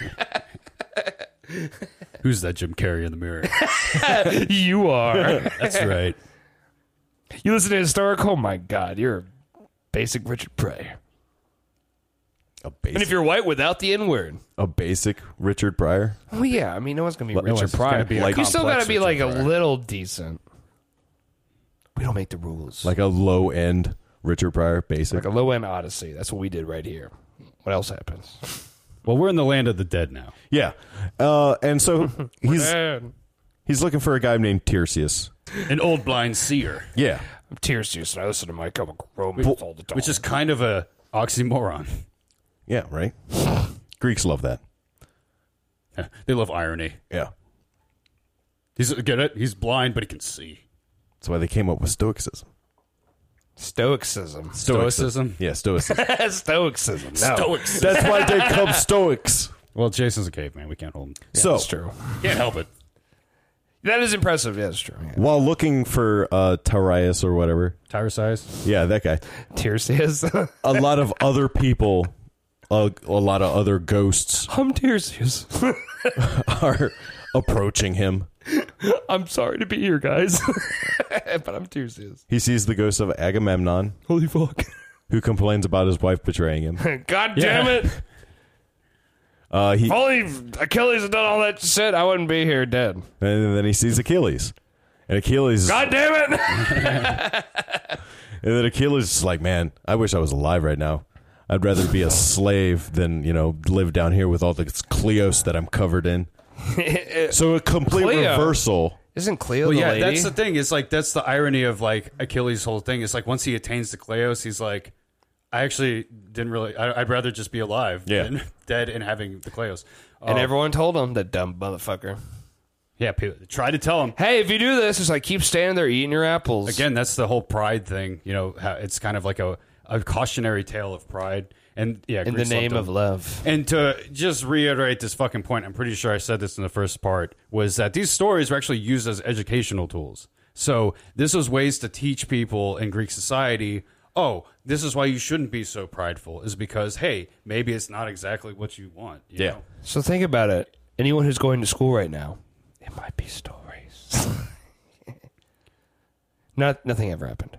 S3: Who's that Jim Carrey in the mirror?
S2: You are.
S3: That's right.
S2: You listen to historical? My God, you're a basic Richard Pryor.
S1: A
S2: And
S1: basic,
S2: if you're white without the N word,
S1: a basic Richard Pryor.
S2: well, yeah. I mean, no one's gonna be
S3: Well, no
S2: Richard
S3: one's
S2: Pryor.
S3: gonna be a
S2: Like, you still
S3: complex
S2: gotta be
S3: Richard
S2: like a
S3: Pryor.
S2: little decent. We don't make the rules.
S1: Like a low end Richard Pryor, basic.
S2: Like a low end Odyssey. That's what we did right here. What else happens?
S3: Well, we're in the land of the dead now.
S1: Yeah. Uh, and so he's
S2: Man,
S1: he's looking for a guy named Tiresias.
S3: An old blind seer,
S1: Yeah.
S2: I'm tears juice, and I listen to my Chemical Romance all the time.
S3: which is kind of a oxymoron.
S1: Yeah, right? Greeks love that.
S3: They love irony.
S1: Yeah.
S3: He's get it. He's blind, but he can see.
S1: That's why they came up with Stoicism.
S2: Stoicism.
S3: Stoicism.
S1: Yeah, Stoicism.
S2: Stoicism. No.
S3: Stoics.
S1: That's why they come Stoics.
S3: Well, Jason's a caveman. We can't hold him.
S1: So,
S2: That's true.
S3: Can't help it.
S2: That is impressive. Yeah, that's true. Yeah.
S1: while looking for uh, Tyraius or whatever,
S3: Tyresize.
S1: yeah, that guy,
S2: Tiresias.
S1: a lot of other people, uh, a lot of other ghosts
S2: I'm Tiresias.
S1: are approaching him.
S2: I'm sorry to be here, guys. But I'm Tiresias.
S1: He sees the ghost of Agamemnon,
S2: Holy fuck.
S1: who complains about his wife betraying him.
S2: God damn
S3: Yeah.
S2: it.
S1: Uh, he
S2: If only Achilles had done all that shit, I wouldn't be here dead.
S1: and then he sees Achilles, and Achilles,
S2: God damn it.
S1: and then Achilles is like, "Man, I wish I was alive right now. I'd rather be a slave than you know live down here with all this Cleos that I'm covered in." So a complete
S2: Cleo.
S1: reversal.
S2: Isn't Cleo
S3: Well,
S2: the
S3: yeah,
S2: lady?
S3: that's the thing. It's like that's the irony of like Achilles' whole thing. It's like once he attains the Cleos, he's like, I actually didn't really. I, I'd rather just be alive
S1: Yeah.
S3: than dead and having the Cleos.
S2: and
S3: Uh,
S2: everyone told him, that dumb motherfucker.
S3: yeah, people, try to tell him.
S2: Hey, if you do this, it's like keep standing there eating your apples.
S3: Again, that's the whole pride thing. You know, how it's kind of like a, a cautionary tale of pride. And yeah,
S2: in the
S3: Greeks
S2: name
S3: loved
S2: of
S3: him.
S2: love.
S3: And to just reiterate this fucking point, I'm pretty sure I said this in the first part, was that these stories were actually used as educational tools. So this was ways to teach people in Greek society, oh, this is why you shouldn't be so prideful, is because, hey, maybe it's not exactly what you want. you
S1: Yeah.
S3: know?
S2: So think about it. Anyone who's going to school right now, it might be stories. Not nothing ever happened.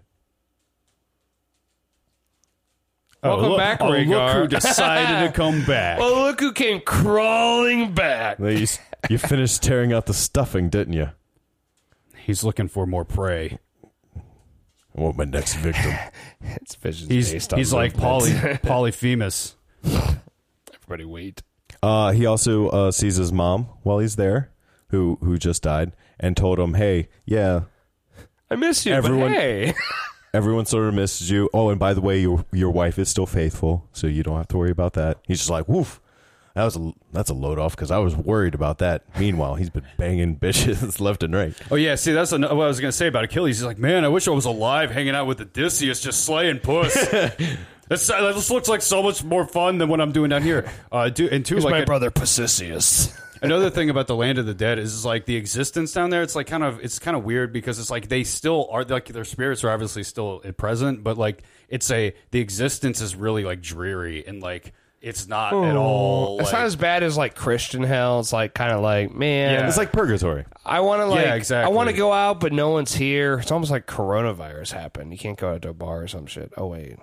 S3: Oh,
S2: Welcome
S3: look,
S2: back,
S3: oh, look
S2: Rhaegar.
S3: who decided to come back.
S2: Well, look who came crawling back.
S1: Well, you, you finished tearing out the stuffing, didn't you?
S3: He's looking for more prey.
S1: I want my next victim.
S2: It's visions
S3: He's
S2: based on
S3: he's like poly,
S2: movement.
S3: Polyphemus.
S2: Everybody wait.
S1: Uh, he also uh, sees his mom while he's there, who who just died, and told him, "Hey, yeah,
S2: I miss you,
S1: Everyone-
S2: but hey.
S1: everyone sort of misses you. Oh, and by the way, your your wife is still faithful, so you don't have to worry about that." He's just like, "Woof, that was a that's a load off because I was worried about that." Meanwhile, he's been banging bitches left and right.
S3: Oh yeah, see that's an, what I was gonna say about Achilles. He's like, man, I wish I was alive, hanging out with Odysseus, just slaying puss. That's, uh, this looks like so much more fun than what I'm doing down here. Uh, do, and two,
S2: Here's
S3: like
S2: my
S3: a-
S2: brother Posicius.
S3: another thing about the land of the dead is, is like the existence down there. It's like kind of it's kind of weird because it's like they still are like their spirits are obviously still present, but like it's a the existence is really like dreary and like it's not at all.
S2: It's
S3: like-
S2: not as bad as like Christian hell. It's like kind of like, man,
S3: Yeah.
S1: It's like purgatory.
S2: I want to like,
S3: Yeah, exactly.
S2: I want to go out, but no one's here. It's almost like coronavirus happened. You can't go out to a bar or some shit. Oh wait,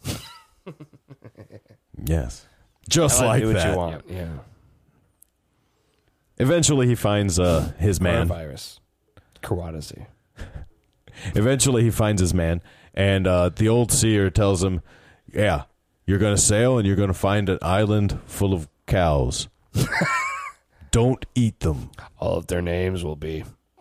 S1: Yes, just
S2: I
S1: like
S2: do what
S1: that.
S2: you want. Yeah,
S1: Eventually, he finds uh, his man.
S2: coronavirus, carotidosy.
S1: Eventually, he finds his man, and uh, the old seer tells him, "Yeah, you're going to sail, and you're going to find an island full of cows. Don't eat them."
S2: All of their names will be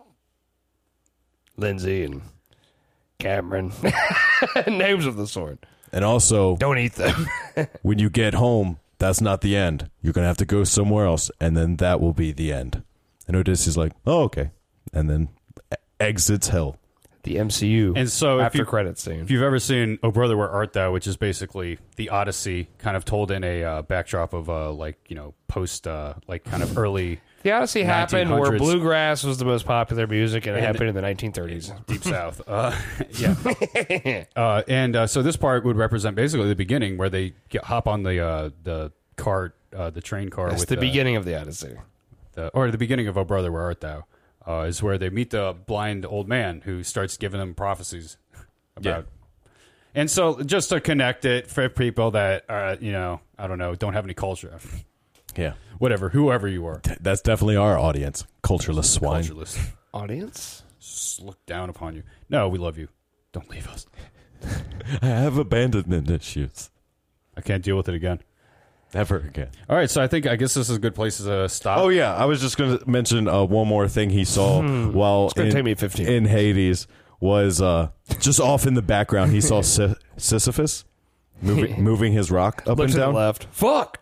S2: Lindsay and Cameron. Names of the sort.
S1: And also,
S2: Don't eat them.
S1: when you get home, that's not the end. You're going to have to go somewhere else, and then that will be the end. And Odysseus like, "Oh, okay," and then e- exits hell.
S2: The M C U.
S3: And so if
S2: after
S3: you-
S2: credits scene.
S3: If you've ever seen "Oh Brother, Where Art Thou," which is basically the Odyssey, kind of told in a uh, backdrop of uh, like you know post uh, like kind of early
S2: The Odyssey happened where
S3: nineteen hundreds.
S2: bluegrass was the most popular music, and it
S3: And-
S2: happened in the nineteen thirties.
S3: Deep South. Uh, yeah, uh, and uh, so this part would represent basically the beginning where they get, hop on the uh, the cart, uh, the train car.
S2: It's
S3: with
S2: the beginning of the Odyssey.
S3: the, or the beginning of "Oh Brother, Where Art Thou." Uh, is where they meet the blind old man who starts giving them prophecies about. And so, just to connect it for people that uh, you know, I don't know, don't have any culture,
S1: Yeah,
S3: whatever, whoever you are,
S1: that's definitely our audience. Cultureless swine.
S3: cultureless,
S2: Audience?
S3: just look down upon you. No, we love you. Don't leave us.
S1: I have abandonment issues.
S3: I can't deal with it again.
S1: Never again.
S3: All right, so I think I guess this is a good place to stop.
S1: Oh yeah, I was just going to mention uh, one more thing he saw while
S2: gonna
S1: in,
S2: take me fifteen
S1: in Hades was uh, just off in the background. He saw Sis- Sisyphus moving, moving his rock up
S2: Looks
S1: and
S2: to the
S1: down,
S2: left. Fuck!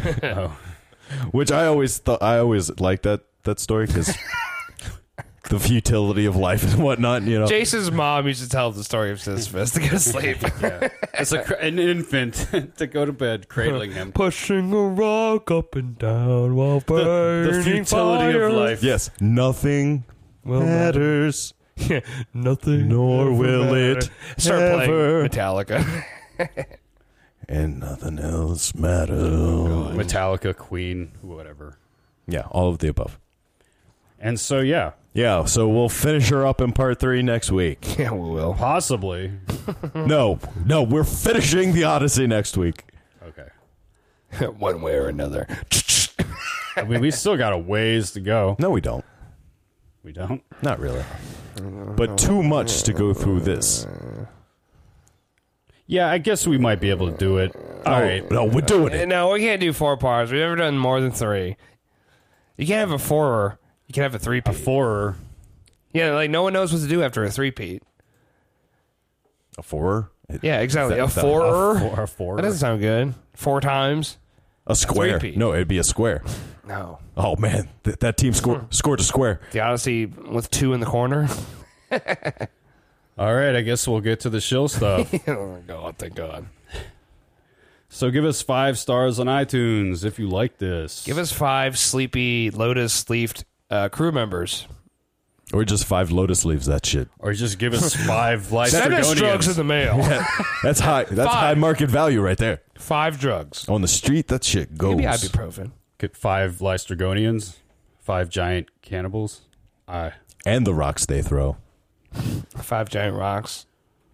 S1: which I always thought I always liked that that story because the futility of life and whatnot. You know,
S2: Jason's mom used to tell the story of Sisyphus to go to sleep.
S3: As a, cr- an infant to go to bed, cradling him.
S2: Pushing a rock up and down while burning
S3: The futility
S2: fire.
S3: of life.
S1: yes, nothing
S2: Will
S1: matters,
S2: Nothing.
S1: nor will
S2: matter.
S1: it
S2: Start
S1: ever,
S2: playing Metallica.
S1: and nothing else matters.
S3: Metallica, Queen, whatever.
S1: Yeah, all of the above.
S3: And so, yeah,
S1: Yeah, so we'll finish her up in part three next week.
S2: Yeah, we will.
S3: possibly.
S1: No, no, we're finishing the Odyssey next week.
S3: Okay.
S2: One way or another.
S3: I mean, we still got a ways to go.
S1: No, we don't.
S3: We don't.
S1: Not really. But too much to go through this.
S3: Yeah, I guess we might be able to do it. All right.
S1: No, we're doing it.
S2: No, we can't do four parts. We've never done more than three. You can't have a four. You can have a three
S3: A
S2: peat.
S3: four.
S2: Yeah, like no one knows what to do after a three peat.
S1: A four?
S2: Yeah, exactly.
S1: That-
S2: A
S1: that-
S2: four.
S3: A four. A four.
S2: That doesn't sound good. Four times.
S1: A square.
S2: three-peat.
S1: No, it'd be a square.
S2: No.
S1: Oh, man. Th- that team scored scored a square.
S2: The Odyssey with two in the corner.
S3: All right, I guess we'll get to the shill stuff.
S2: Oh my god! Thank God.
S3: So give us five stars on iTunes if you like this.
S2: Give us five sleepy lotus leafed uh, crew members.
S1: Or just five lotus leaves, that shit.
S3: Or just give us five
S2: Send us drugs in
S3: Lystragonians.
S2: the mail.
S1: That's high. That's
S2: Five.
S1: high market value right there.
S2: Five drugs.
S1: On the street, that shit goes.
S2: Maybe ibuprofen.
S3: Get five Lystragonians. Five giant cannibals. I.
S1: And the rocks they throw.
S2: Five giant rocks.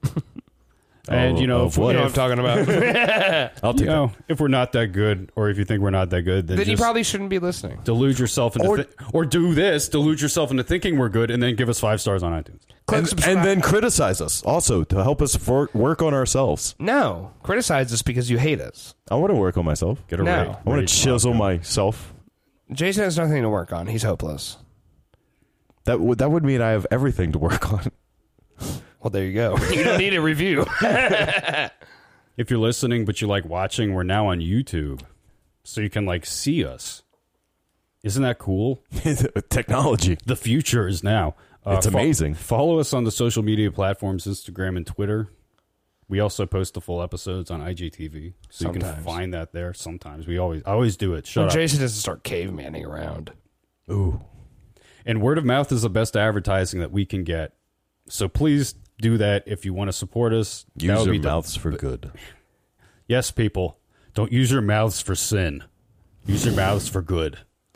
S3: And,
S1: Oh,
S3: you know,
S1: of
S3: if,
S1: what
S2: You know
S3: if,
S2: what I'm talking about.
S1: I'll
S3: you
S1: take
S3: know, if we're not that good, or if you think we're not that good, then,
S2: Then you
S3: just
S2: probably shouldn't be listening.
S3: delude yourself into,
S1: Or-
S3: thi- or do this, delude yourself into thinking we're good, and then give us five stars on iTunes.
S2: Click
S1: and,
S2: subscribe.
S1: and then criticize us also to help us for, work on ourselves.
S2: No. Criticize us because you hate us.
S1: I want to work on myself.
S3: Get a
S2: No.
S3: rate.
S1: I want
S3: rate
S1: to chisel
S3: Rocco.
S1: myself.
S2: Jason has nothing to work on. He's hopeless.
S1: That would that would mean I have everything to work on.
S2: Well, there you go. You don't need a review.
S3: If you're listening but you like watching, we're now on YouTube, so you can like see us. Isn't that cool?
S1: Technology.
S3: The future is now. Uh,
S1: It's amazing.
S3: Follow us on the social media platforms, Instagram and Twitter. We also post the full episodes on I G T V, so you can
S2: Sometimes.
S3: find that there. Sometimes we always I always do it. Shut
S2: When
S3: up.
S2: Jason doesn't start cavemaning around.
S1: Ooh.
S3: And word of mouth is the best advertising that we can get. So please do that if you want to support us. That
S1: Use
S3: would
S1: your
S3: be the-
S1: mouths for good.
S3: Yes, people. Don't use your mouths for sin. Use your mouths for good.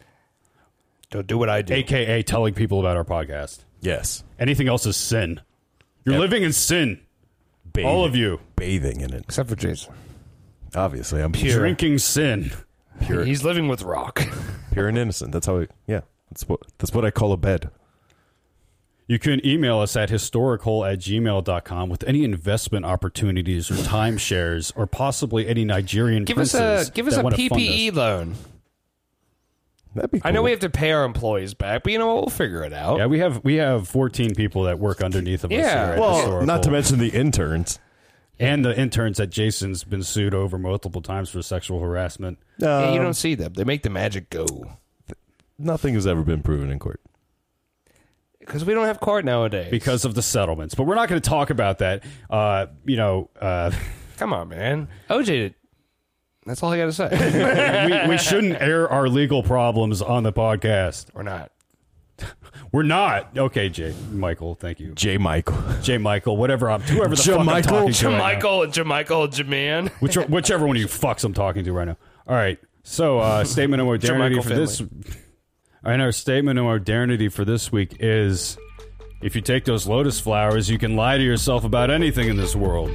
S2: Don't do what I do.
S3: A K A telling people about our podcast.
S1: Yes.
S3: Anything else is sin. You're
S1: Yep.
S3: living in sin.
S1: Bathing,
S3: All of you.
S1: bathing in it.
S2: Except for Jason.
S1: Obviously, I'm
S2: Pure.
S1: pure,
S3: Drinking sin.
S1: Pure.
S2: He's living with rock.
S1: pure and innocent. That's how. I, yeah. That's what. That's what I call a bed.
S3: You can email us at historical at gmail dot com with any investment opportunities or timeshares or possibly any Nigerian
S2: give us
S3: princes
S2: a give us
S3: that
S2: a
S3: wanna
S2: P
S3: fund
S2: P E
S3: us.
S2: loan.
S1: That'd be. Cool.
S2: I know we have to pay our employees back, but you know what? We'll figure it out.
S3: Yeah, we have we have fourteen people that work underneath of us
S2: Yeah.
S3: here at
S1: Well,
S3: Historical.
S1: not to mention the interns.
S3: and the interns that Jason's been sued over multiple times for sexual harassment.
S2: Yeah, you
S1: Um,
S2: don't see them. They make the magic go.
S1: Nothing has ever been proven in court.
S2: Because we don't have court nowadays.
S3: Because of the settlements. But we're not going to talk about that. Uh, you know, uh,
S2: Come on, man. O J did. That's all I got to say.
S3: we, we shouldn't air our legal problems on the podcast.
S2: We're not.
S3: We're not. Okay, Jay. Michael, thank you.
S1: J. Michael.
S3: Jay Michael, whatever I'm, whoever the fuck I'm
S1: Jamichael?
S3: talking to right now.
S2: Jamichael, Jamichael, Jaman.
S3: Which, whichever one of you fucks I'm talking to right now. All right. So, uh, statement of modernity
S2: Jermichael
S3: for this. All right, our statement of modernity for this week is: if you take those lotus flowers, you can lie to yourself about anything in this world.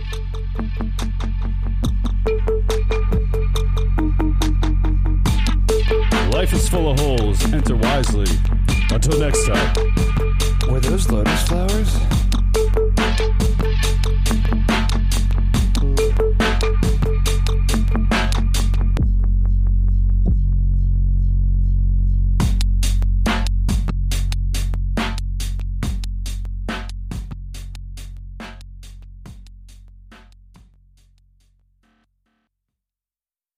S3: Life is full of holes. Enter wisely.
S1: Until next time.
S2: Were those lotus flowers?